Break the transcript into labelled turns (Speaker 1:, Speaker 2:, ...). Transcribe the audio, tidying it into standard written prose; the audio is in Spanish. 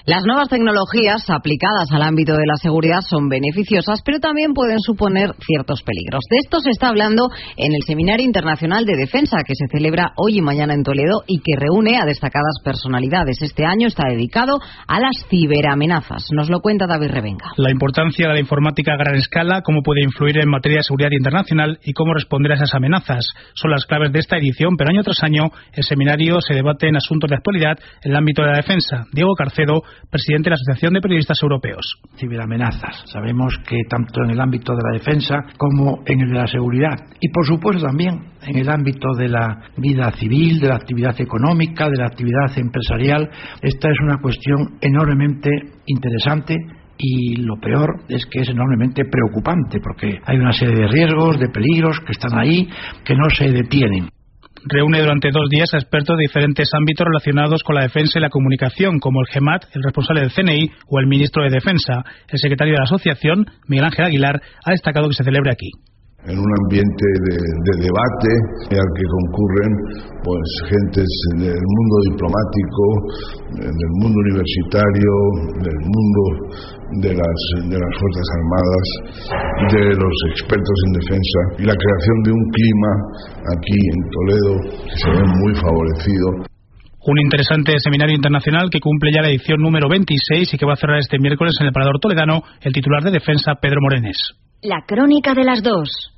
Speaker 1: Las nuevas tecnologías aplicadas al ámbito de la seguridad son beneficiosas, pero también pueden suponer ciertos peligros. De esto se está hablando en el Seminario Internacional de Defensa, que se celebra hoy y mañana en Toledo y que reúne a destacadas personalidades. Este año está dedicado a las ciberamenazas. Nos lo cuenta David Revenga.
Speaker 2: La importancia de la informática a gran escala, cómo puede influir en materia de seguridad internacional y cómo responder a esas amenazas. Son las claves de esta edición, pero año tras año el seminario se debate en asuntos de actualidad en el ámbito de la defensa. Diego Carcedo, presidente de la Asociación de Periodistas Europeos.
Speaker 3: Ciberamenazas. Sabemos que tanto en el ámbito de la defensa como en el de la seguridad y por supuesto también en el ámbito de la vida civil, de la actividad económica, de la actividad empresarial, esta es una cuestión enormemente interesante. Y lo peor es que es enormemente preocupante porque hay una serie de riesgos, de peligros que están ahí, que no se detienen.
Speaker 2: Reúne durante 2 días a expertos de diferentes ámbitos relacionados con la defensa y la comunicación, como el GEMAT, el responsable del CNI o el ministro de Defensa. El secretario de la asociación, Miguel Ángel Aguilar, ha destacado que se celebre aquí.
Speaker 4: En un ambiente de debate al que concurren pues gentes del mundo diplomático, del mundo universitario, del mundo de las Fuerzas Armadas, de los expertos en defensa, y la creación de un clima aquí en Toledo que se ve muy favorecido.
Speaker 2: Un interesante seminario internacional que cumple ya la edición número 26 y que va a cerrar este miércoles en el Parador Toledano el titular de Defensa, Pedro Morenés.
Speaker 5: La crónica de las 2.